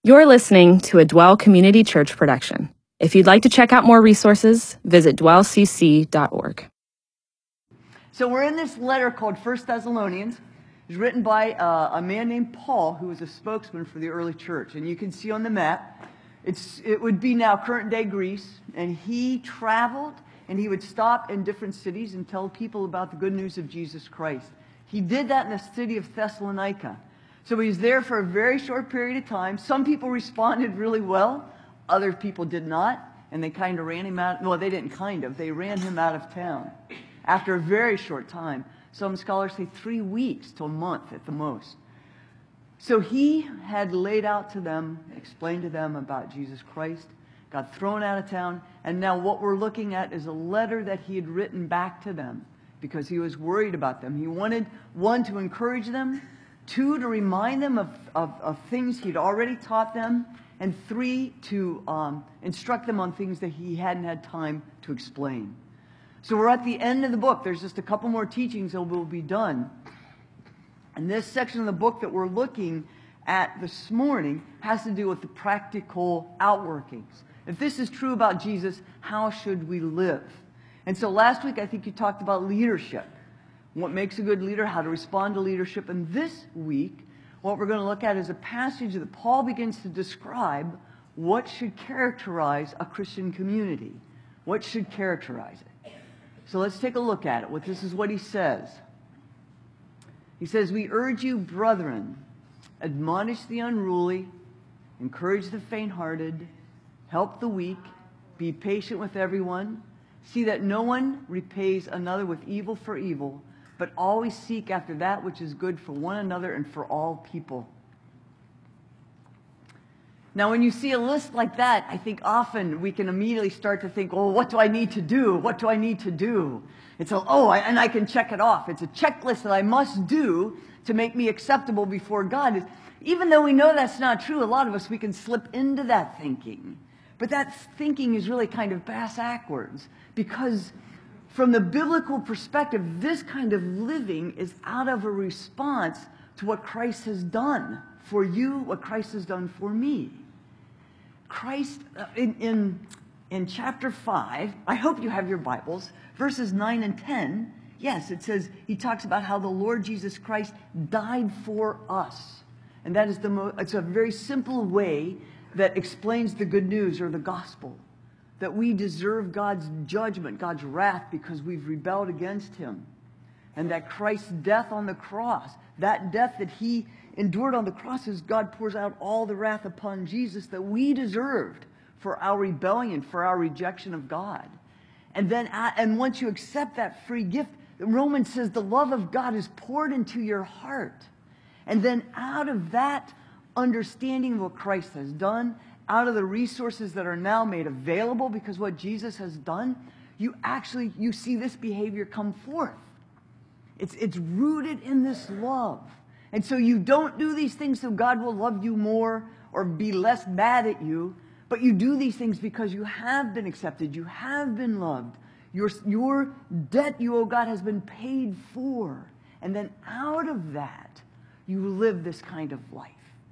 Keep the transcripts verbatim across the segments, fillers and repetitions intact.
You're listening to a Dwell Community Church production. If you'd like to check out more resources, visit dwell c c dot org. So we're in this letter called First Thessalonians. It's written by uh, a man named Paul, who was a spokesman for the early church. And you can see on the map, it's it would be now current-day Greece. And he traveled, and he would stop in different cities and tell people about the good news of Jesus Christ. He did that in the city of Thessalonica. So he was there for a very short period of time. Some people responded really well. Other people did not. And they kind of ran him out. Well, they didn't kind of. They ran him out of town after a very short time. Some scholars say three weeks to a month at the most. So he had laid out to them, explained to them about Jesus Christ, got thrown out of town. And now what we're looking at is a letter that he had written back to them because he was worried about them. He wanted, one, to encourage them. Two, to remind them of, of, of things he'd already taught them. And three, to um, instruct them on things that he hadn't had time to explain. So we're at the end of the book. There's just a couple more teachings and we'll be done. And this section of the book that we're looking at this morning has to do with the practical outworkings. If this is true about Jesus, how should we live? And so last week I think you talked about leadership. What makes a good leader, how to respond to leadership. And this week, what we're going to look at is a passage that Paul begins to describe what should characterize a Christian community. What should characterize it? So let's take a look at it. What this is what he says. He says, "We urge you, brethren, admonish the unruly, encourage the faint-hearted, help the weak, be patient with everyone. See that no one repays another with evil for evil, but always seek after that which is good for one another and for all people." Now, when you see a list like that, I think often we can immediately start to think, well, what do I need to do? What do I need to do? It's a, oh, I, and I can check it off. It's a checklist that I must do to make me acceptable before God. Even though we know that's not true, a lot of us, we can slip into that thinking. But that thinking is really kind of bass-backwards, because from the biblical perspective, this kind of living is out of a response to what Christ has done for you, what Christ has done for me. Christ, uh, in, in, in chapter five, I hope you have your Bibles, verses nine and ten, yes, it says, he talks about how the Lord Jesus Christ died for us. And that is the mo- it's a very simple way that explains the good news or the gospel. That we deserve God's judgment, God's wrath, because we've rebelled against him. And that Christ's death on the cross, that death that he endured on the cross, as God pours out all the wrath upon Jesus that we deserved for our rebellion, for our rejection of God. And then, and once you accept that free gift, Romans says the love of God is poured into your heart. And then out of that understanding of what Christ has done, out of the resources that are now made available because what Jesus has done, you actually, you see this behavior come forth. It's, it's rooted in this love. And so you don't do these things so God will love you more or be less mad at you, but you do these things because you have been accepted, you have been loved. Your, your debt you owe God has been paid for. And then out of that, you live this kind of life.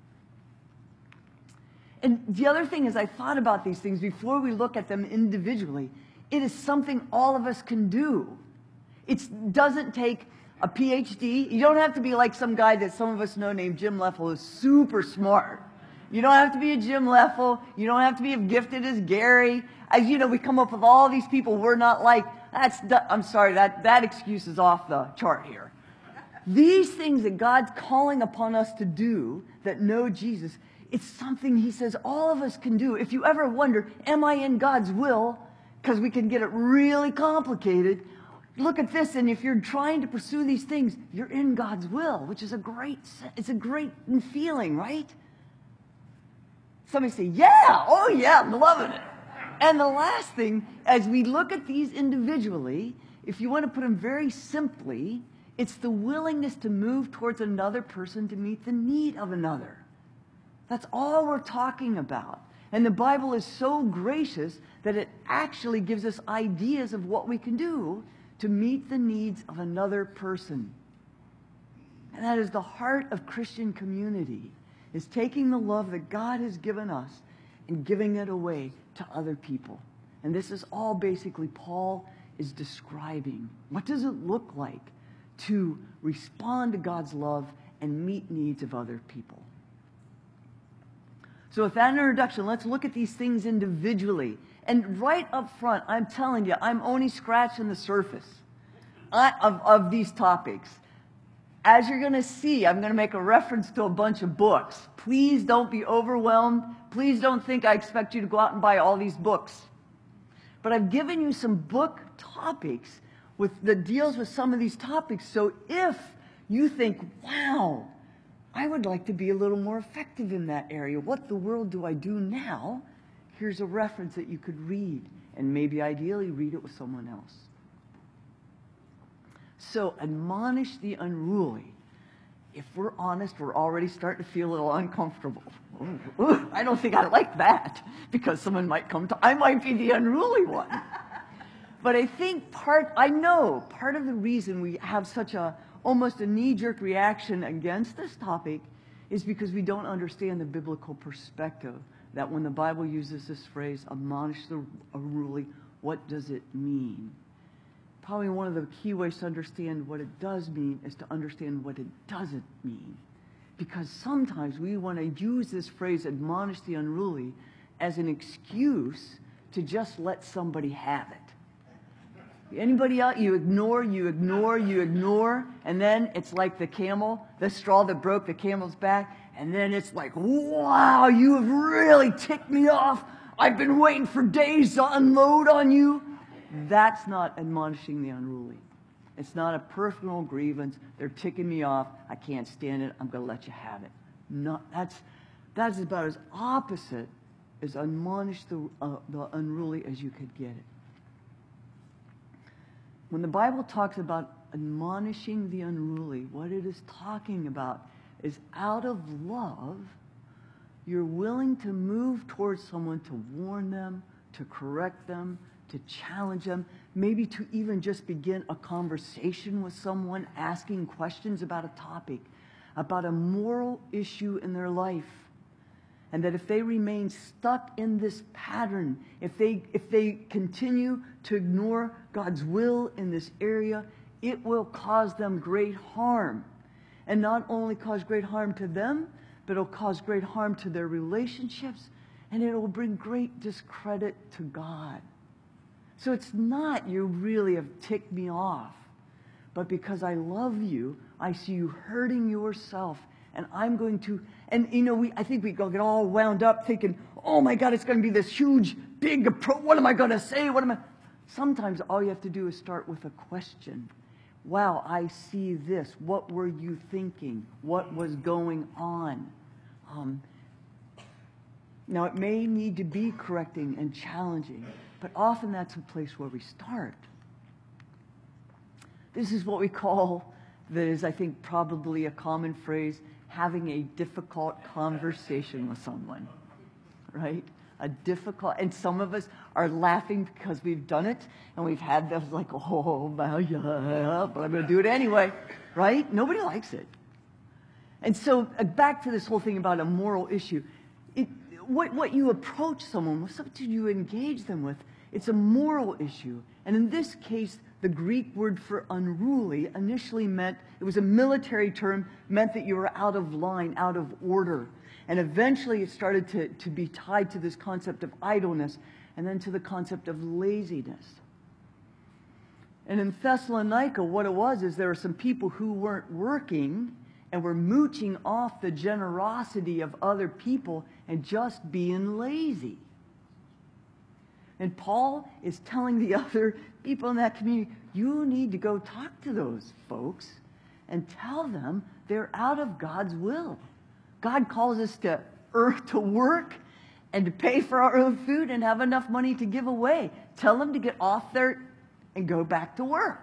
And the other thing is, I thought about these things before we look at them individually. It is something all of us can do. It doesn't take a P H D. You don't have to be like some guy that some of us know named Jim Leffel, who's super smart. You don't have to be a Jim Leffel. You don't have to be as gifted as Gary. As you know, we come up with all these people we're not like. That's, I'm sorry, that, that excuse is off the chart here. These things that God's calling upon us to do that know Jesus, it's something he says all of us can do. If you ever wonder, am I in God's will? Because we can get it really complicated. Look at this, and if you're trying to pursue these things, you're in God's will, which is a great, it's a great feeling, right? Somebody say, yeah, oh yeah, I'm loving it. And the last thing, as we look at these individually, if you want to put them very simply, it's the willingness to move towards another person to meet the need of another. That's all we're talking about. And the Bible is so gracious that it actually gives us ideas of what we can do to meet the needs of another person. And that is the heart of Christian community. is taking the love that God has given us and giving it away to other people. And this is all basically Paul is describing. What does it look like to respond to God's love and meet needs of other people? So with that introduction, let's look at these things individually. And right up front, I'm telling you, I'm only scratching the surface I, of, of these topics. As you're going to see, I'm going to make a reference to a bunch of books. Please don't be overwhelmed. Please don't think I expect you to go out and buy all these books. But I've given you some book topics with that deals with some of these topics. So if you think, wow, I would like to be a little more effective in that area, what the world do I do now? Here's a reference that you could read, and maybe ideally read it with someone else. So, admonish the unruly. If we're honest, we're already starting to feel a little uncomfortable. Ooh, ooh, I don't think I like that, because someone might come to, I might be the unruly one. But I think part, I know, part of the reason we have such a, almost a knee-jerk reaction against this topic is because we don't understand the biblical perspective. That when the Bible uses this phrase, admonish the unruly, what does it mean? Probably one of the key ways to understand what it does mean is to understand what it doesn't mean. Because sometimes we want to use this phrase, admonish the unruly, as an excuse to just let somebody have it. Anybody out, you ignore, you ignore, you ignore, and then it's like the camel, the straw that broke the camel's back, and then it's like, wow, you have really ticked me off. I've been waiting for days to unload on you. That's not admonishing the unruly. It's not a personal grievance. They're ticking me off. I can't stand it. I'm going to let you have it. Not, that's, that's about as opposite as admonish the, uh, the unruly as you could get it. When the Bible talks about admonishing the unruly, what it is talking about is out of love, you're willing to move towards someone to warn them, to correct them, to challenge them, maybe to even just begin a conversation with someone, asking questions about a topic, about a moral issue in their life. And that if they remain stuck in this pattern, if they, if they continue to ignore God's will in this area, it will cause them great harm. And not only cause great harm to them, but it'll cause great harm to their relationships, and it will bring great discredit to God. So it's not you really have ticked me off, but because I love you, I see you hurting yourself, and I'm going to, and you know, we I think we go get all wound up thinking, oh my God, it's going to be this huge, big approach. What am I going to say? What am I? Sometimes all you have to do is start with a question. Wow, I see this. What were you thinking? What was going on? Um, now, it may need to be correcting and challenging, but often that's a place where we start. This is what we call, that is, I think, probably a common phrase, having a difficult conversation with someone, right? A difficult, and some of us are laughing because we've done it, and we've had those like, oh, my, yeah, but I'm going to do it anyway, right? Nobody likes it. And so uh, back to this whole thing about a moral issue. It, what, what you approach someone with, something you engage them with, it's a moral issue. And in this case, the Greek word for unruly initially meant, it was a military term, meant that you were out of line, out of order. And eventually it started to, to be tied to this concept of idleness, and then to the concept of laziness. And in Thessalonica, what it was is there were some people who weren't working and were mooching off the generosity of other people and just being lazy. And Paul is telling the other people in that community, you need to go talk to those folks and tell them they're out of God's will. God calls us to earn, to work and to pay for our own food and have enough money to give away. Tell them to get off there and go back to work.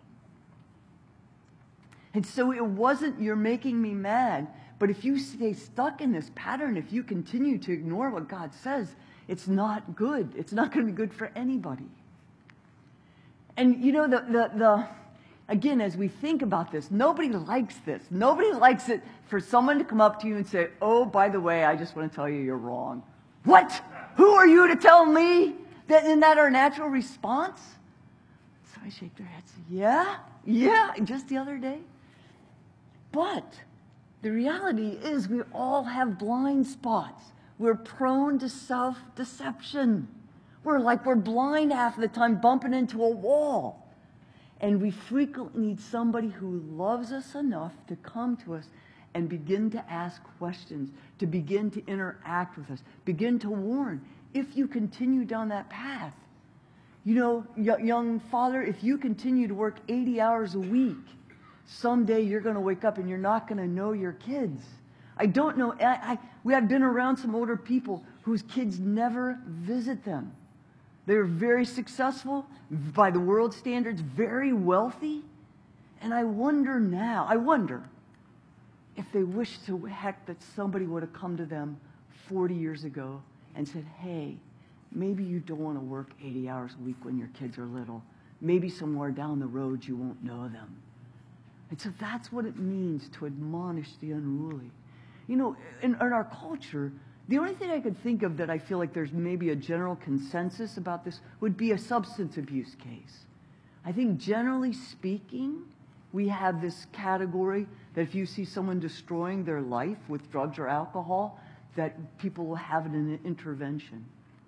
And so it wasn't, you're making me mad, but if you stay stuck in this pattern, if you continue to ignore what God says, it's not good. It's not going to be good for anybody. And you know, the, the, the again, as we think about this, nobody likes this. Nobody likes it for someone to come up to you and say, oh, by the way, I just want to tell you you're wrong. What? Who are you to tell me? That, isn't that our natural response? So I shake their heads. Yeah, yeah, just the other day. But the reality is we all have blind spots. We're prone to self-deception. We're like we're blind half of the time, bumping into a wall. And we frequently need somebody who loves us enough to come to us and begin to ask questions, to begin to interact with us, begin to warn. If you continue down that path, you know, young father, if you continue to work eighty hours a week, someday you're going to wake up and you're not going to know your kids. I don't know. I, I, we have been around some older people whose kids never visit them. They're very successful, by the world standards, very wealthy. And I wonder now, I wonder if they wish to heck that somebody would have come to them forty years ago and said, hey, maybe you don't want to work eighty hours a week when your kids are little. Maybe somewhere down the road you won't know them. And so that's what it means to admonish the unruly. You know, in, in our culture, the only thing I could think of that I feel like there's maybe a general consensus about this would be a substance abuse case. I think generally speaking, we have this category that if you see someone destroying their life with drugs or alcohol, that people will have an intervention.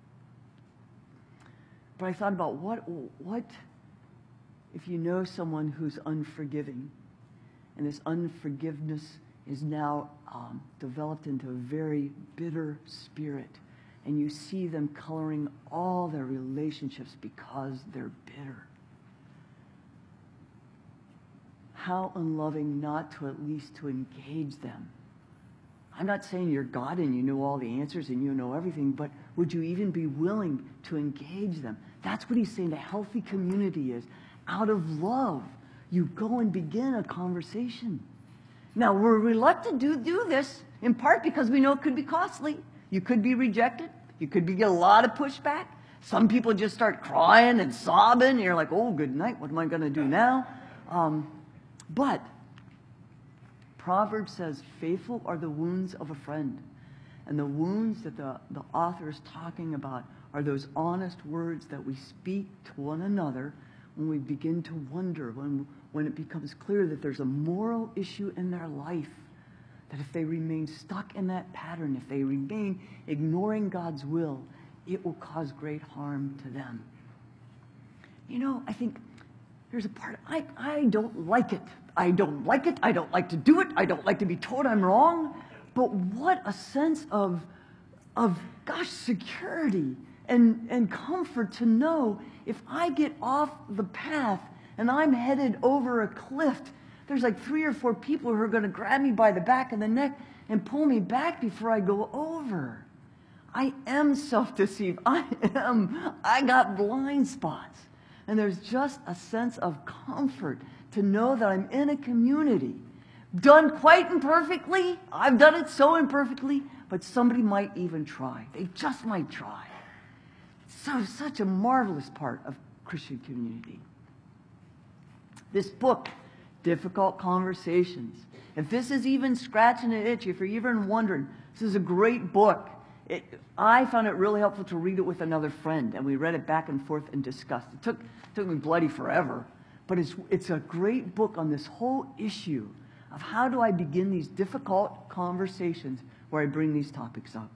But I thought about what, what if you know someone who's unforgiving, and this unforgiveness is now um, developed into a very bitter spirit, and you see them coloring all their relationships because they're bitter. How unloving not to at least to engage them. I'm not saying you're God and you know all the answers and you know everything, but would you even be willing to engage them? That's what he's saying a healthy community is. Out of love, you go and begin a conversation. Now, we're reluctant to do this, in part because we know it could be costly. You could be rejected. You could be, get a lot of pushback. Some people just start crying and sobbing. And you're like, oh, good night. What am I going to do now? Um, but Proverbs says, faithful are the wounds of a friend. And the wounds that the, the author is talking about are those honest words that we speak to one another when we begin to wonder, when, when it becomes clear that there's a moral issue in their life, that if they remain stuck in that pattern, if they remain ignoring God's will, it will cause great harm to them. You know, I think there's a part, I, I don't like it. I don't like it. I don't like to do it. I don't like to be told I'm wrong. But what a sense of, of gosh, security and, and comfort to know if I get off the path and I'm headed over a cliff, there's like three or four people who are going to grab me by the back of the neck and pull me back before I go over. I am self-deceived. I am. I got blind spots. And there's just a sense of comfort to know that I'm in a community done quite imperfectly. I've done it so imperfectly, but somebody might even try. They just might try. So, such a marvelous part of Christian community. This book, Difficult Conversations. If this is even scratching an itch, if you're even wondering, this is a great book. It, I found it really helpful to read it with another friend, and we read it back and forth and discussed. It took, took me bloody forever, but it's, it's a great book on this whole issue of how do I begin these difficult conversations where I bring these topics up.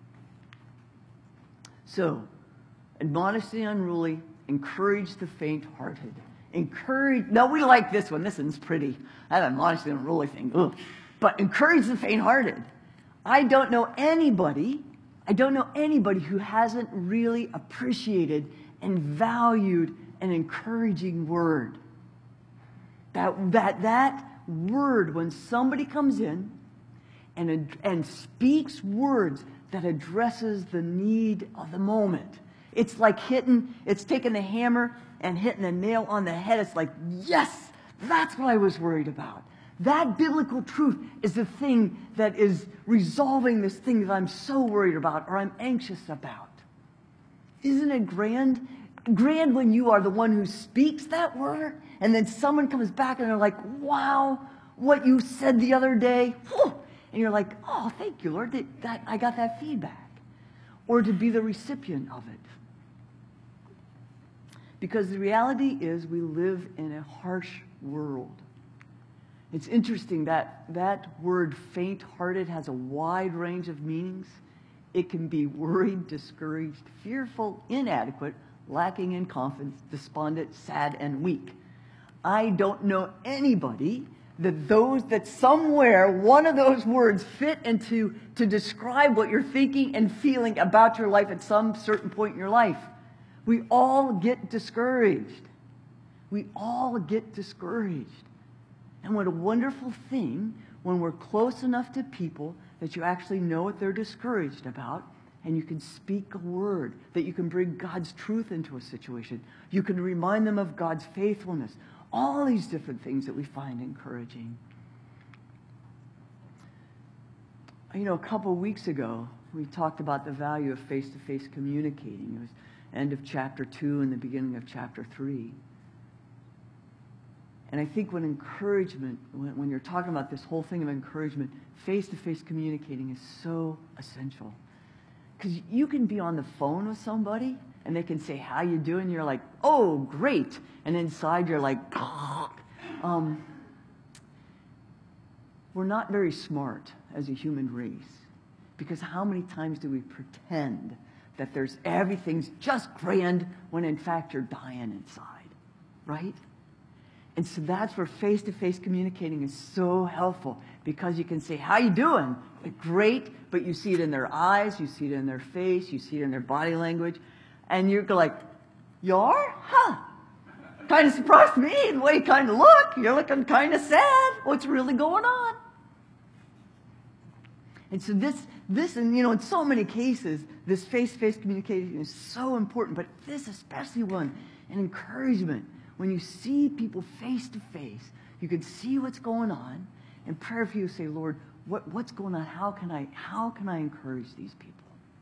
So, admonish the unruly, encourage the faint-hearted. Encourage, no, we like this one. This one's pretty. That admonish the unruly thing. Ugh. But encourage the faint-hearted. I don't know anybody, I don't know anybody who hasn't really appreciated and valued an encouraging word. That, that, that word, when somebody comes in and, and speaks words that addresses the need of the moment. It's like hitting, it's taking the hammer and hitting a nail on the head. It's like, yes, that's what I was worried about. That biblical truth is the thing that is resolving this thing that I'm so worried about or I'm anxious about. Isn't it grand? grand when you are the one who speaks that word, and then someone comes back and they're like, wow, what you said the other day, whew, and you're like, oh, thank you, Lord, that, that I got that feedback. Or to be the recipient of it. Because the reality is we live in a harsh world. It's interesting that that word faint-hearted has a wide range of meanings. It can be worried, discouraged, fearful, inadequate, lacking in confidence, despondent, sad, and weak. I don't know anybody that those that somewhere one of those words fit into to describe what you're thinking and feeling about your life at some certain point in your life. We all get discouraged. We all get discouraged. And what a wonderful thing when we're close enough to people that you actually know what they're discouraged about, and you can speak a word, that you can bring God's truth into a situation. You can remind them of God's faithfulness. All these different things that we find encouraging. You know, a couple of weeks ago, we talked about the value of face-to-face communicating. It was end of chapter two and the beginning of chapter three. And I think when encouragement, when, when you're talking about this whole thing of encouragement, face-to-face communicating is so essential. Because you can be on the phone with somebody, and they can say, how you doing? You're like, oh, great. And inside you're like, um, we're not very smart as a human race. Because how many times do we pretend that there's everything's just grand when in fact you're dying inside, right? And so that's where face-to-face communicating is so helpful, because you can say, how you doing? Like, great, but you see it in their eyes, you see it in their face, you see it in their body language, and you're like, you are? Huh. Kind of surprised me the way you kind of look. You're looking kind of sad. What's really going on? And so this, this, and you know, in so many cases, this face-to-face communication is so important, but this especially one, an encouragement. When you see people face-to-face, you can see what's going on, and prayer for you say, Lord, what, what's going on? How can I, how can I encourage these people?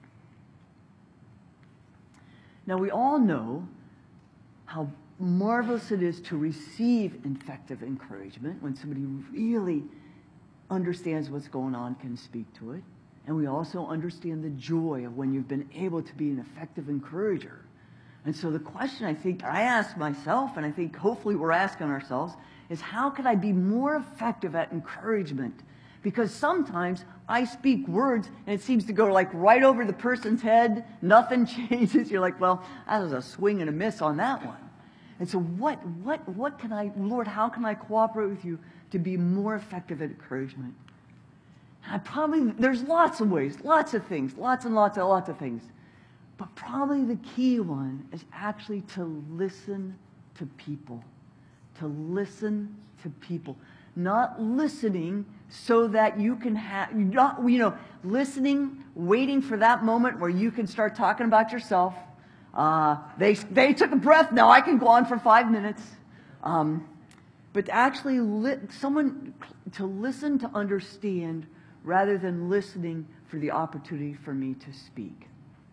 Now, we all know how marvelous it is to receive effective encouragement when somebody really understands what's going on, can speak to it. And we also understand the joy of when you've been able to be an effective encourager. And so the question I think I ask myself, and I think hopefully we're asking ourselves, is how can I be more effective at encouragement? Because sometimes I speak words and it seems to go like right over the person's head. Nothing changes. You're like, well, that was a swing and a miss on that one. And so what, what, what can I, Lord, how can I cooperate with you to be more effective at encouragement? I probably, there's lots of ways, lots of things, lots and lots and lots of things. But probably the key one is actually to listen to people. To listen to people. Not listening so that you can have, not, you know, listening, waiting for that moment where you can start talking about yourself. Uh, they, they took a breath, now I can go on for five minutes. Um, but actually, li- someone to listen to understand rather than listening for the opportunity for me to speak.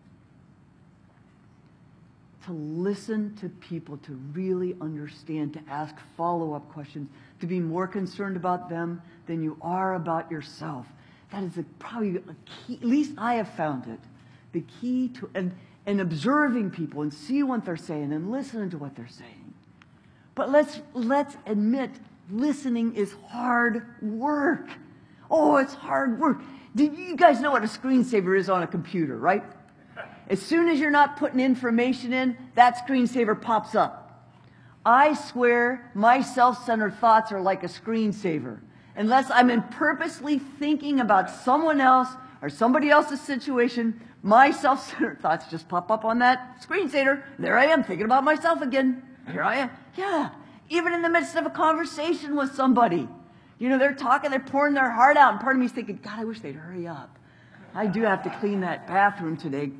To listen to people, to really understand, to ask follow-up questions, to be more concerned about them than you are about yourself. That is a, probably a key, at least I have found it, the key to, and, and observing people and see what they're saying and listening to what they're saying. But let's, let's admit, listening is hard work. Oh, it's hard work. Do you guys know what a screensaver is on a computer, right? As soon as you're not putting information in, that screensaver pops up. I swear my self-centered thoughts are like a screensaver. Unless I'm in purposely thinking about someone else or somebody else's situation, my self-centered thoughts just pop up on that screensaver. There I am, thinking about myself again. Here I am. Yeah. Even in the midst of a conversation with somebody. You know, they're talking, they're pouring their heart out, and part of me is thinking, God, I wish they'd hurry up. I do have to clean that bathroom today.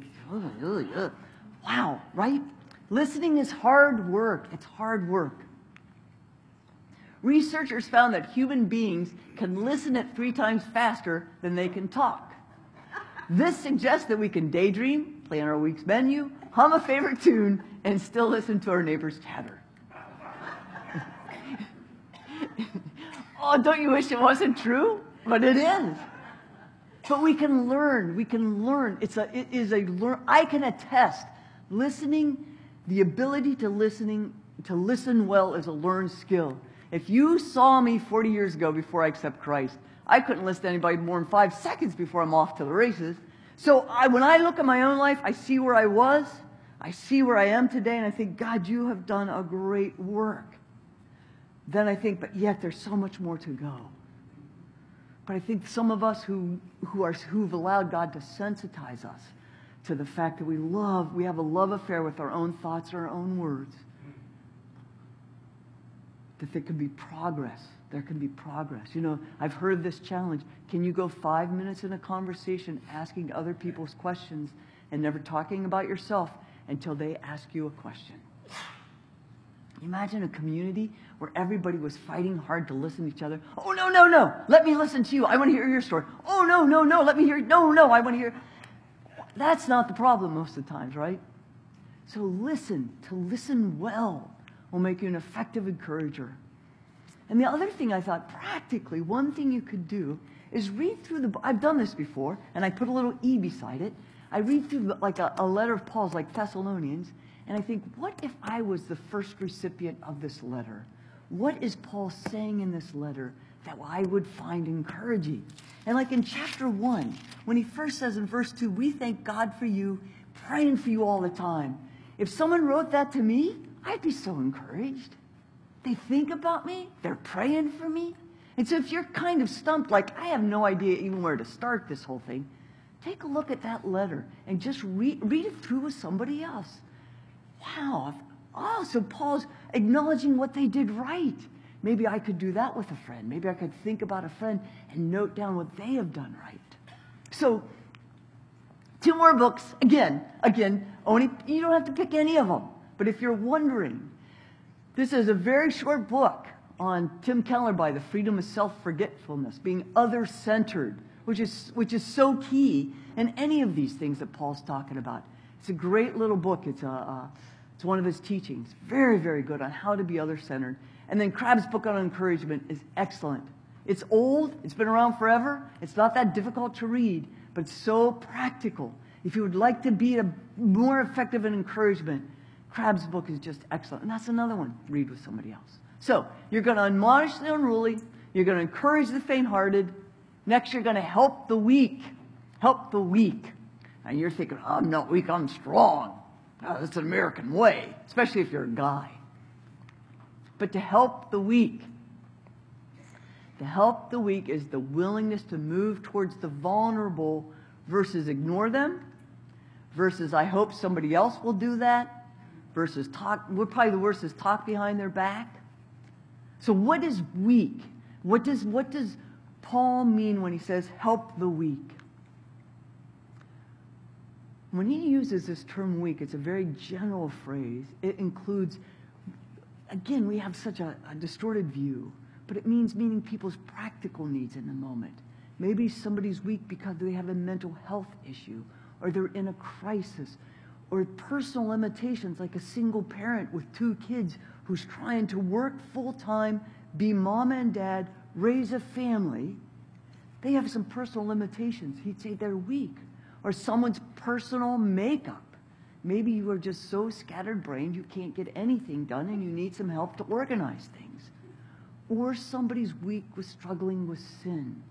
Wow, right? Listening is hard work. It's hard work. Researchers found that human beings can listen at three times faster than they can talk. This suggests that we can daydream, plan our week's menu, hum a favorite tune, and still listen to our neighbors chatter. Oh, don't you wish it wasn't true? But it is. But we can learn. We can learn. It's a, it is a learn. I can attest. Listening, the ability to listening, to listen well is a learned skill. If you saw me forty years ago before I accept Christ, I couldn't listen to anybody more than five seconds before I'm off to the races. So I, when I look at my own life, I see where I was, I see where I am today, and I think, God, you have done a great work. Then I think, but yet there's so much more to go. But I think some of us who, who are, who've allowed God to sensitize us to the fact that we love, we have a love affair with our own thoughts, our own words, that there can be progress. There can be progress. You know, I've heard this challenge. Can you go five minutes in a conversation asking other people's questions and never talking about yourself until they ask you a question? Imagine a community where everybody was fighting hard to listen to each other. Oh, no, no, no. Let me listen to you. I want to hear your story. Oh, no, no, no. Let me hear. No, no. I want to hear. That's not the problem most of the times, right? So listen. To listen well will make you an effective encourager. And the other thing I thought, practically, one thing you could do is read through the, I've done this before, and I put a little E beside it. I read through like a, a letter of Paul's, like Thessalonians, and I think, what if I was the first recipient of this letter? What is Paul saying in this letter that I would find encouraging? And like in chapter one, when he first says in verse two, we thank God for you, praying for you all the time. If someone wrote that to me, I'd be so encouraged. They think about me. They're praying for me. And so if you're kind of stumped, like, I have no idea even where to start this whole thing, take a look at that letter and just read, read it through with somebody else. Wow. Oh, so Paul's acknowledging what they did right. Maybe I could do that with a friend. Maybe I could think about a friend and note down what they have done right. So, two more books. Again, again, only you don't have to pick any of them. But if you're wondering, this is a very short book on Tim Keller by The Freedom of Self-Forgetfulness, being other-centered, which is, which is so key in any of these things that Paul's talking about. It's a great little book. It's, a, uh, it's one of his teachings. Very, very good on how to be other-centered. And then Crabb's book on encouragement is excellent. It's old. It's been around forever. It's not that difficult to read, but it's so practical. If you would like to be a more effective in encouragement, Crabb's book is just excellent. And that's another one. Read with somebody else. So, you're going to admonish the unruly. You're going to encourage the faint-hearted. Next, you're going to help the weak. Help the weak. And you're thinking, oh, I'm not weak, I'm strong. Oh, that's an American way, especially if you're a guy. But to help the weak. To help the weak is the willingness to move towards the vulnerable versus ignore them, versus I hope somebody else will do that, versus talk, well, probably the worst is talk behind their back. So what is weak? What does, what does Paul mean when he says help the weak? When he uses this term weak, it's a very general phrase. It includes, again, we have such a, a distorted view, but it means meeting people's practical needs in the moment. Maybe somebody's weak because they have a mental health issue, or they're in a crisis, or personal limitations like a single parent with two kids who's trying to work full-time, be mom and dad, raise a family. They have some personal limitations. He'd say they're weak. Or someone's personal makeup. Maybe you are just so scattered-brained you can't get anything done and you need some help to organize things. Or somebody's weak with struggling with sin.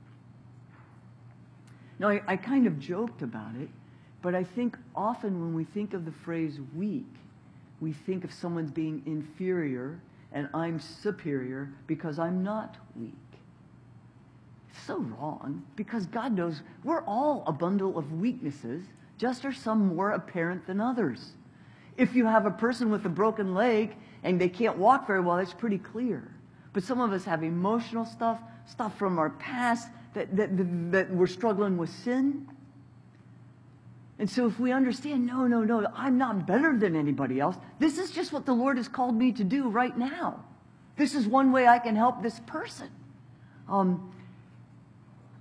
Now, I, I kind of joked about it, but I think often when we think of the phrase weak, we think of someone being inferior and I'm superior because I'm not weak. It's so wrong, because God knows we're all a bundle of weaknesses, just are some more apparent than others. If you have a person with a broken leg and they can't walk very well, that's pretty clear. But some of us have emotional stuff, stuff from our past, that, that, that, that we're struggling with sin. And so if we understand, no, no, no, I'm not better than anybody else. This is just what the Lord has called me to do right now. This is one way I can help this person. Um,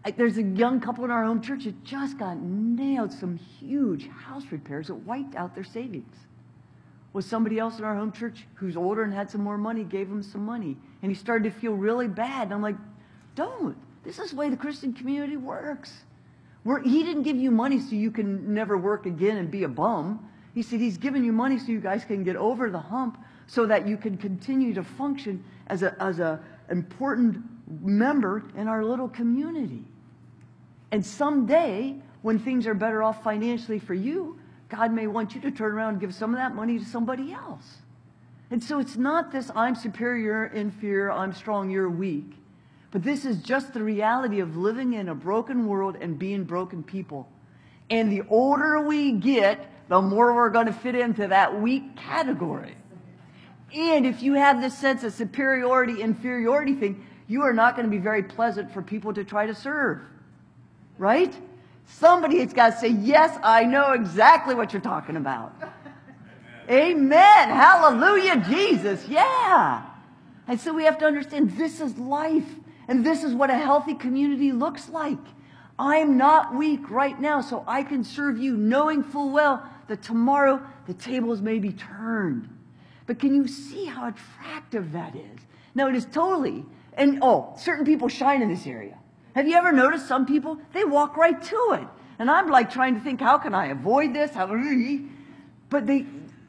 Like, there's a young couple in our home church that just got nailed some huge house repairs that wiped out their savings. Was somebody else in our home church who's older and had some more money, gave him some money. And he started to feel really bad. And I'm like, don't. This is the way the Christian community works. We're, he didn't give you money so you can never work again and be a bum. He said he's giving you money so you guys can get over the hump so that you can continue to function as a as a important member in our little community. And someday, when things are better off financially for you, God may want you to turn around and give some of that money to somebody else. And so it's not this I'm superior, inferior, I'm strong, you're weak. But this is just the reality of living in a broken world and being broken people. And the older we get, the more we're going to fit into that weak category. And if you have this sense of superiority, inferiority thing, you are not going to be very pleasant for people to try to serve. Right? Somebody has got to say, yes, I know exactly what you're talking about. Amen. Amen. Hallelujah, Jesus. Yeah. And so we have to understand this is life. And this is what a healthy community looks like. I'm not weak right now, so I can serve you, knowing full well that tomorrow the tables may be turned. But can you see how attractive that is? Now, it is totally, and oh, certain people shine in this area. Have you ever noticed some people, they walk right to it. And I'm like trying to think, how can I avoid this? How, but they,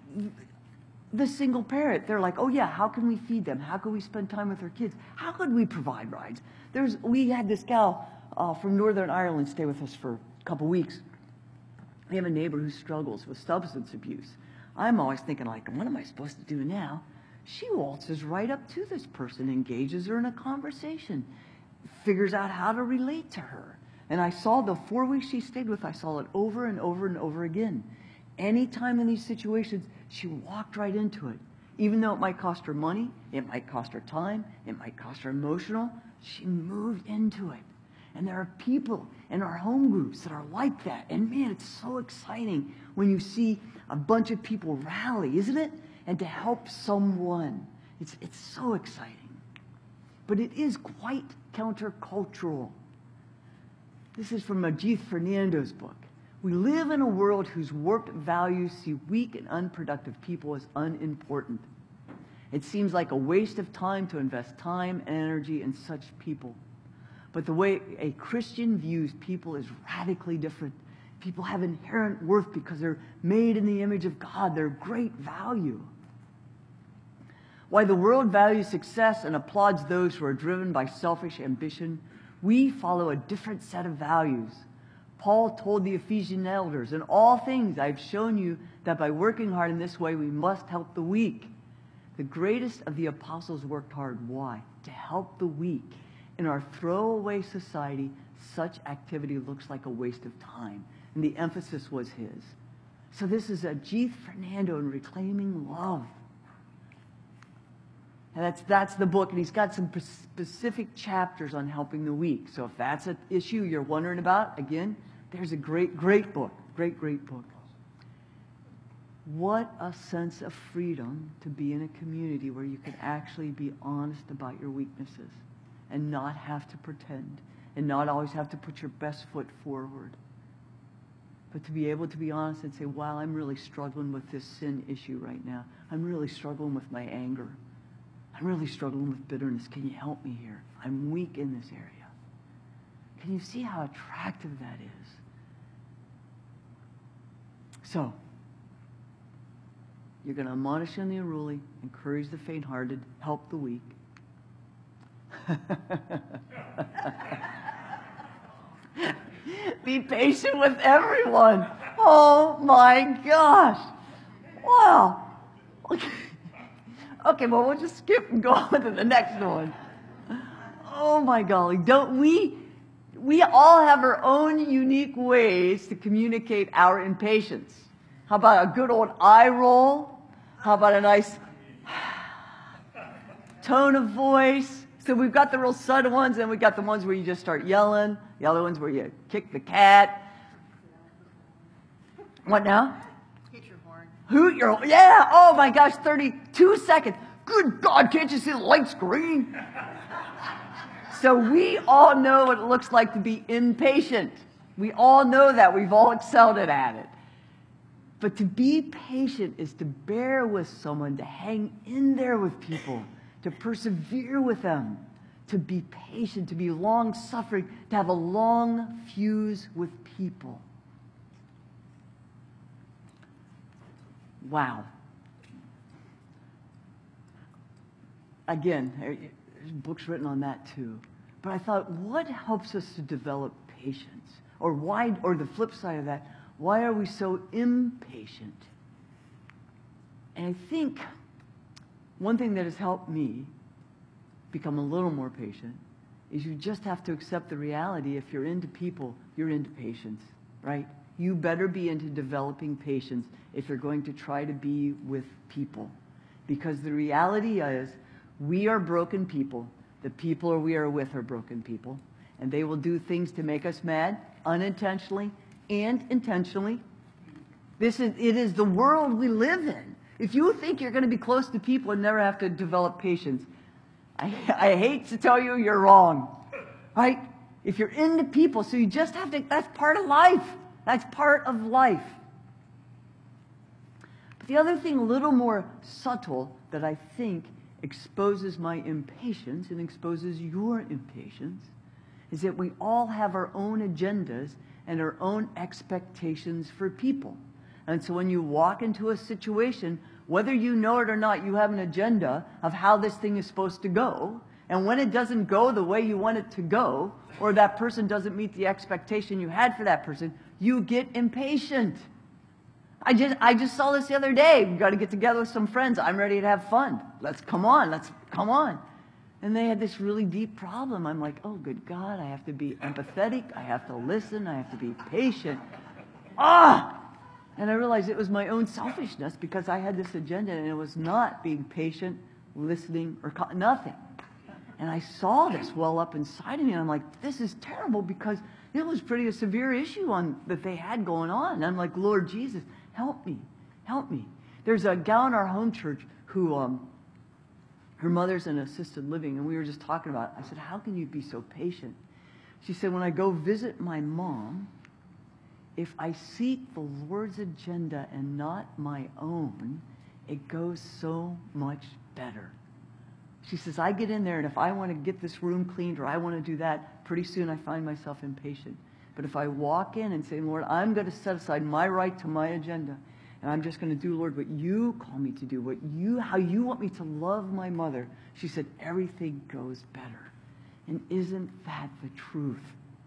the single parent, they're like, oh yeah, how can we feed them? How can we spend time with our kids? How could we provide rides? There's, we had this gal uh, from Northern Ireland stay with us for a couple weeks. We have a neighbor who struggles with substance abuse. I'm always thinking, like, what am I supposed to do now? She waltzes right up to this person, engages her in a conversation, figures out how to relate to her. And I saw the four weeks she stayed with, I saw it over and over and over again. Anytime in these situations, she walked right into it. Even though it might cost her money, it might cost her time, it might cost her emotional, she moved into it. And there are people in our home groups that are like that. And man, it's so exciting when you see a bunch of people rally, isn't it? And to help someone. It's, it's so exciting. But it is quite countercultural. This is from Ajith Fernando's book. We live in a world whose warped values see weak and unproductive people as unimportant. It seems like a waste of time to invest time and energy in such people. But the way a Christian views people is radically different. People have inherent worth because they're made in the image of God. They're great value. While the world values success and applauds those who are driven by selfish ambition, we follow a different set of values. Paul told the Ephesian elders, in all things I've shown you that by working hard in this way we must help the weak. The greatest of the apostles worked hard. Why? To help the weak. In our throwaway society, such activity looks like a waste of time. And the emphasis was his. So this is Ajith Fernando in Reclaiming Love. And that's, that's the book, and he's got some specific chapters on helping the weak. So if that's an issue you're wondering about, again, there's a great, great book. Great, great book. What a sense of freedom to be in a community where you can actually be honest about your weaknesses and not have to pretend and not always have to put your best foot forward. But to be able to be honest and say, wow, I'm really struggling with this sin issue right now. I'm really struggling with my anger. I'm really struggling with bitterness. Can you help me here? I'm weak in this area. Can you see how attractive that is? So, you're going to admonish the unruly, encourage the faint-hearted, help the weak. Be patient with everyone. Oh my gosh. Wow. Okay. Okay, well, we'll just skip and go on to the next one. Oh my golly. Don't we, we all have our own unique ways to communicate our impatience. How about a good old eye roll? How about a nice tone of voice? So we've got the real subtle ones, and we've got the ones where you just start yelling. The other ones where you kick the cat. What now? Hoot your horn. Hoot your, yeah, oh my gosh, thirty-two seconds. Good God, can't you see the light's green? So we all know what it looks like to be impatient. We all know that. We've all excelled at it. But to be patient is to bear with someone, to hang in there with people, to persevere with them, to be patient, to be long-suffering, to have a long fuse with people. Wow. Again, there's books written on that too. But I thought, what helps us to develop patience? Or why, or the flip side of that, why are we so impatient? And I think one thing that has helped me become a little more patient is you just have to accept the reality. If you're into people, you're into patience, right? You better be into developing patience if you're going to try to be with people. Because the reality is, we are broken people. The people we are with are broken people. And they will do things to make us mad, unintentionally and intentionally. This is, it is the world we live in. If you think you're going to be close to people and never have to develop patience, I, I hate to tell you, you're wrong. Right? If you're into people, so you just have to, that's part of life. That's part of life. But the other thing, a little more subtle, that I think exposes my impatience and exposes your impatience, is that we all have our own agendas and our own expectations for people. And so when you walk into a situation, whether you know it or not, you have an agenda of how this thing is supposed to go. And when it doesn't go the way you want it to go, or that person doesn't meet the expectation you had for that person, you get impatient. I just, I just saw this the other day. We've got to get together with some friends. I'm ready to have fun. Let's come on. Let's come on. And they had this really deep problem. I'm like, oh, good God, I have to be empathetic. I have to listen. I have to be patient. Ah! And I realized it was my own selfishness because I had this agenda and it was not being patient, listening, or co- nothing. And I saw this well up inside of me and I'm like, this is terrible because it was pretty a severe issue on that they had going on. And I'm like, Lord Jesus, help me. Help me. There's a gal in our home church who, um, her mother's in assisted living, and we were just talking about it. I said, how can you be so patient? She said, when I go visit my mom, if I seek the Lord's agenda and not my own, it goes so much better. She says, I get in there, and if I want to get this room cleaned or I want to do that, pretty soon I find myself impatient. But if I walk in and say, Lord, I'm going to set aside my right to my agenda, and I'm just going to do, Lord, what you call me to do, what you, how you want me to love my mother. She said, everything goes better. And isn't that the truth?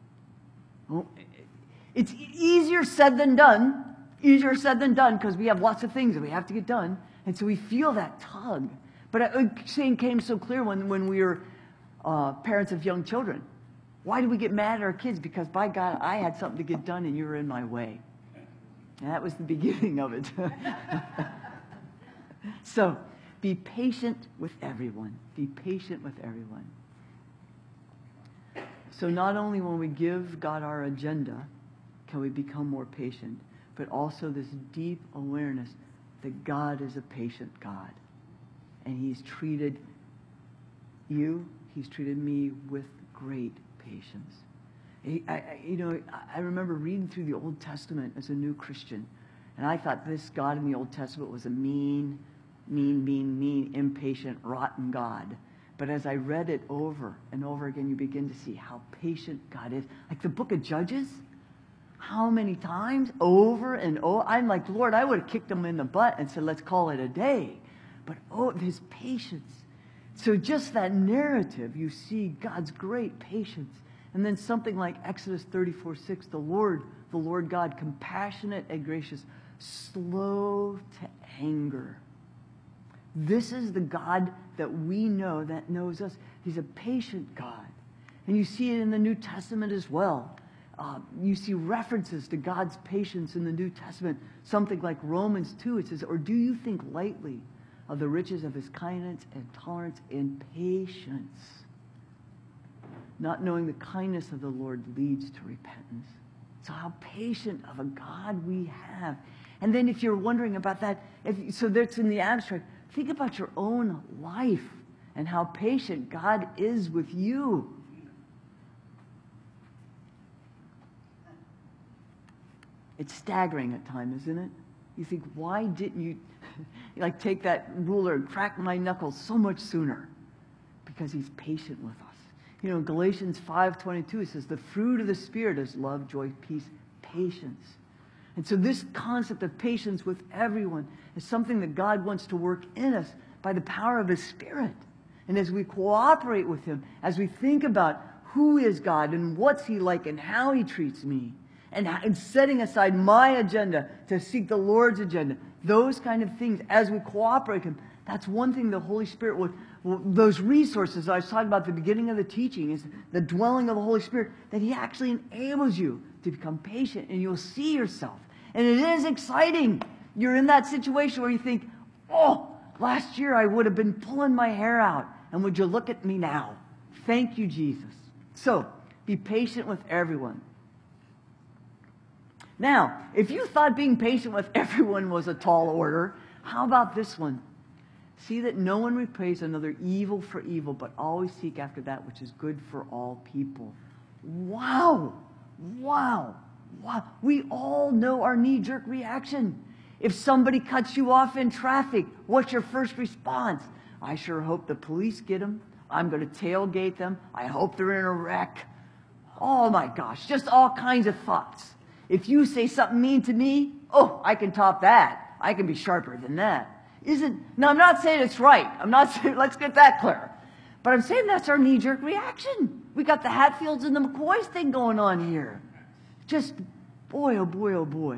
Well, it's easier said than done. Easier said than done because we have lots of things that we have to get done. And so we feel that tug. But it came so clear when, when we were uh, parents of young children. Why do we get mad at our kids? Because, by God, I had something to get done and you were in my way. And that was the beginning of it. So, be patient with everyone. Be patient with everyone. So not only when we give God our agenda can we become more patient, but also this deep awareness that God is a patient God. And He's treated you, He's treated me with great patience. He, I, I, you know, I remember reading through the Old Testament as a new Christian, and I thought this God in the Old Testament was a mean, mean, mean, mean, impatient, rotten God. But as I read it over and over again, you begin to see how patient God is. Like the book of Judges, how many times over and over, I'm like, Lord, I would have kicked him in the butt and said, let's call it a day. But oh, his patience. So just that narrative, you see God's great patience. And then something like Exodus thirty-four six, the Lord, the Lord God, compassionate and gracious, slow to anger. This is the God that we know, that knows us. He's a patient God. And you see it in the New Testament as well. Uh, you see references to God's patience in the New Testament. Something like Romans two, it says, or do you think lightly of the riches of his kindness and tolerance and patience, not knowing the kindness of the Lord leads to repentance. So how patient of a God we have. And then if you're wondering about that, if, so that's in the abstract, think about your own life and how patient God is with you. It's staggering at times, isn't it? You think, why didn't you like take that ruler and crack my knuckles so much sooner? Because he's patient with us. You know, in Galatians five twenty-two, it says, the fruit of the Spirit is love, joy, peace, patience. And so this concept of patience with everyone is something that God wants to work in us by the power of His Spirit. And as we cooperate with Him, as we think about who is God and what's He like and how He treats me, and, and setting aside my agenda to seek the Lord's agenda, those kind of things, as we cooperate with Him, that's one thing the Holy Spirit would, well, those resources I was talking about at the beginning of the teaching, is the dwelling of the Holy Spirit, that He actually enables you to become patient, and you'll see yourself. And it is exciting. You're in that situation where you think, oh, last year I would have been pulling my hair out, and would you look at me now? Thank you, Jesus. So, be patient with everyone. Now, if you thought being patient with everyone was a tall order, how about this one? See that no one repays another evil for evil, but always seek after that which is good for all people. Wow! Wow! Wow! We all know our knee-jerk reaction. If somebody cuts you off in traffic, what's your first response? I sure hope the police get them. I'm going to tailgate them. I hope they're in a wreck. Oh my gosh, just all kinds of thoughts. If you say something mean to me, oh, I can top that. I can be sharper than that. Isn't, now I'm not saying it's right. I'm not saying, let's get that clear. But I'm saying that's our knee-jerk reaction. We got the Hatfields and the McCoys thing going on here. Just, boy, oh boy, oh boy.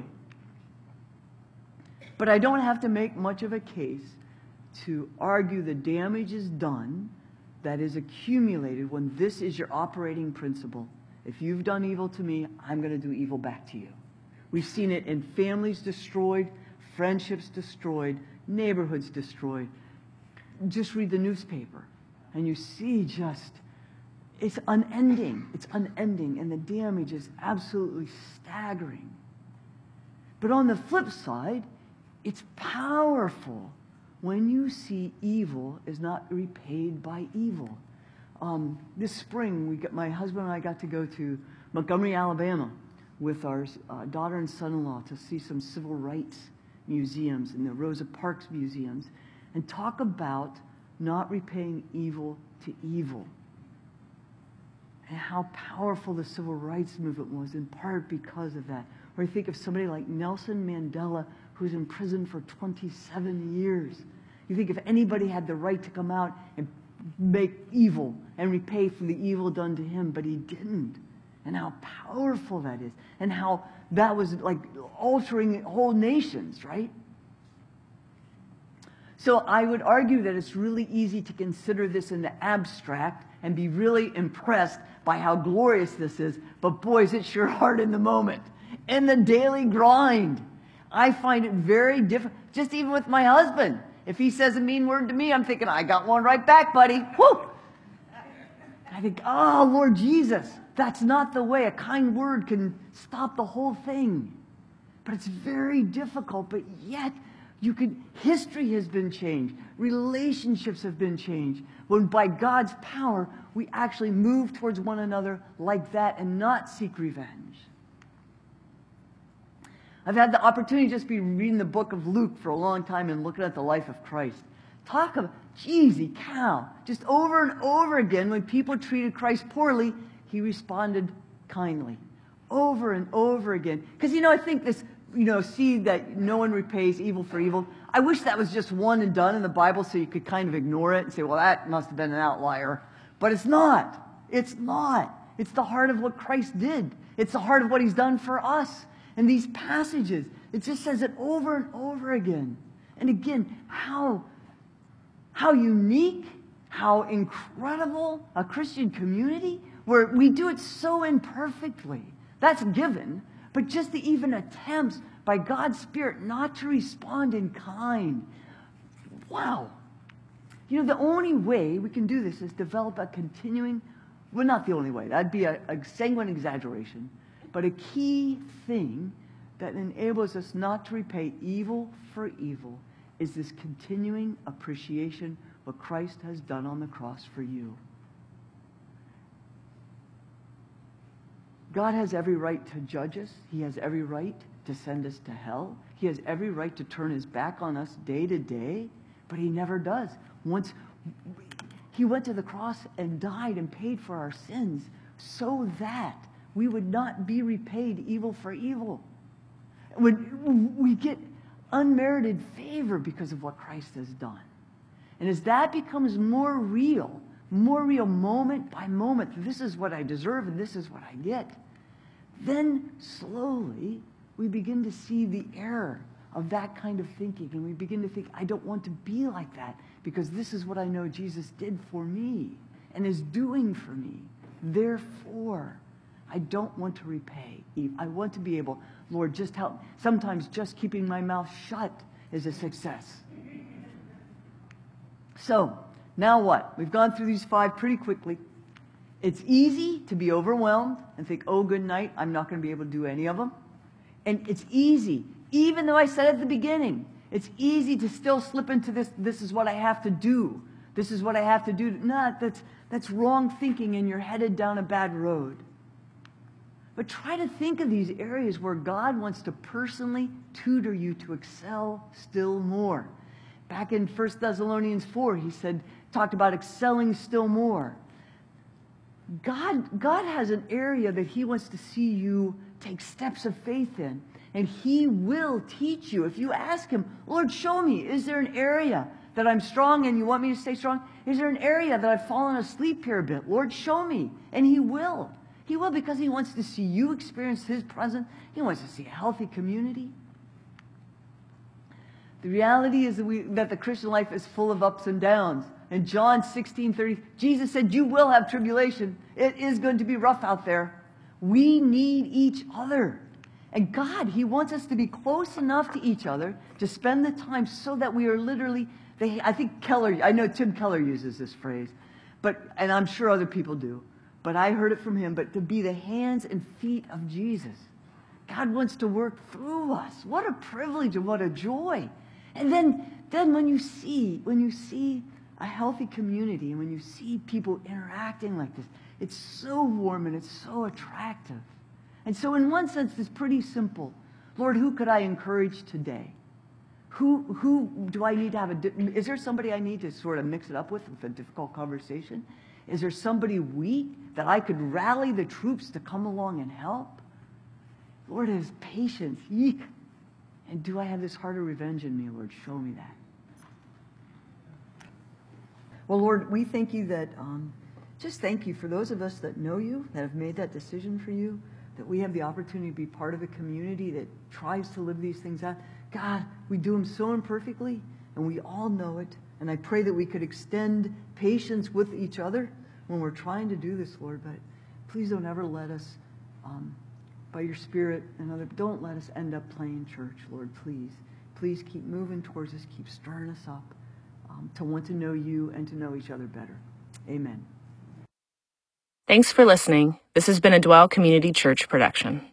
But I don't have to make much of a case to argue the damage is done that is accumulated when this is your operating principle. If you've done evil to me, I'm going to do evil back to you. We've seen it in families destroyed, friendships destroyed, neighborhoods destroyed. Just read the newspaper, and you see just, it's unending. It's unending, and the damage is absolutely staggering. But on the flip side, it's powerful when you see evil is not repaid by evil. Um, this spring, we got, my husband and I got to go to Montgomery, Alabama with our uh, daughter and son-in-law to see some civil rights museums and the Rosa Parks museums and talk about not repaying evil to evil. And how powerful the civil rights movement was, in part because of that. Or I think of somebody like Nelson Mandela, who's in prison for twenty-seven years. You think if anybody had the right to come out and make evil and repay for the evil done to him, but he didn't. And how powerful that is. And how that was like altering whole nations, right? So I would argue that it's really easy to consider this in the abstract and be really impressed by how glorious this is. But boys, it's sure hard in the moment. In the daily grind. I find it very different. Just even with my husband. If he says a mean word to me, I'm thinking, I got one right back, buddy. Whoo! I think, oh, Lord Jesus, that's not the way. A kind word can stop the whole thing. But it's very difficult, but yet you can, history has been changed. Relationships have been changed. When by God's power, we actually move towards one another like that and not seek revenge. I've had the opportunity to just be reading the book of Luke for a long time and looking at the life of Christ. Talk about, cheesy cow. Just over and over again, when people treated Christ poorly, he responded kindly. Over and over again. Because, you know, I think this, you know, see that no one repays evil for evil. I wish that was just one and done in the Bible so you could kind of ignore it and say, well, that must have been an outlier. But it's not. It's not. It's the heart of what Christ did. It's the heart of what he's done for us. And these passages, it just says it over and over again. And again, how, how unique, how incredible a Christian community where we do it so imperfectly. That's given. But just the even attempts by God's Spirit not to respond in kind. Wow. You know, the only way we can do this is develop a continuing, well, not the only way. That'd be a, a sanguine exaggeration. But a key thing that enables us not to repay evil for evil is this continuing appreciation of what Christ has done on the cross for you. God has every right to judge us. He has every right to send us to hell. He has every right to turn his back on us day to day, but he never does. Once he went to the cross and died and paid for our sins so that we would not be repaid evil for evil. When we get unmerited favor because of what Christ has done. And as that becomes more real, more real moment by moment, this is what I deserve and this is what I get, then slowly we begin to see the error of that kind of thinking. And we begin to think, I don't want to be like that because this is what I know Jesus did for me and is doing for me. Therefore, I don't want to repay. I want to be able, Lord, just help. Sometimes just keeping my mouth shut is a success. So, now what? We've gone through these five pretty quickly. It's easy to be overwhelmed and think, oh, good night, I'm not going to be able to do any of them. And it's easy, even though I said at the beginning, it's easy to still slip into this, this is what I have to do. This is what I have to do. No, that's, that's wrong thinking and you're headed down a bad road. But try to think of these areas where God wants to personally tutor you to excel still more. Back in First Thessalonians four, he said, talked about excelling still more. God, God has an area that he wants to see you take steps of faith in. And he will teach you. If you ask him, Lord, show me, is there an area that I'm strong and you want me to stay strong? Is there an area that I've fallen asleep here a bit? Lord, show me. And he will. He will because he wants to see you experience his presence. He wants to see a healthy community. The reality is that, we, that the Christian life is full of ups and downs. In John sixteen thirty, Jesus said, you will have tribulation. It is going to be rough out there. We need each other. And God, he wants us to be close enough to each other to spend the time so that we are literally, they, I think Keller, I know Tim Keller uses this phrase, but and I'm sure other people do. But I heard it from him, but to be the hands and feet of Jesus. God wants to work through us. What a privilege and what a joy. And then, then when you see, when you see a healthy community and when you see people interacting like this, it's so warm and it's so attractive. And so in one sense, it's pretty simple. Lord, who could I encourage today? Who, who do I need to have a, is there somebody I need to sort of mix it up with with a difficult conversation? Is there somebody weak that I could rally the troops to come along and help? Lord, has patience. Yeek. And do I have this heart of revenge in me, Lord? Show me that. Well, Lord, we thank you that, um, just thank you for those of us that know you, that have made that decision for you, that we have the opportunity to be part of a community that tries to live these things out. God, we do them so imperfectly, and we all know it. And I pray that we could extend patience with each other when we're trying to do this, Lord. But please don't ever let us, um, by your Spirit and other, don't let us end up playing church, Lord, please. Please keep moving towards us, keep stirring us up um, to want to know you and to know each other better. Amen. Thanks for listening. This has been a Dwell Community Church production.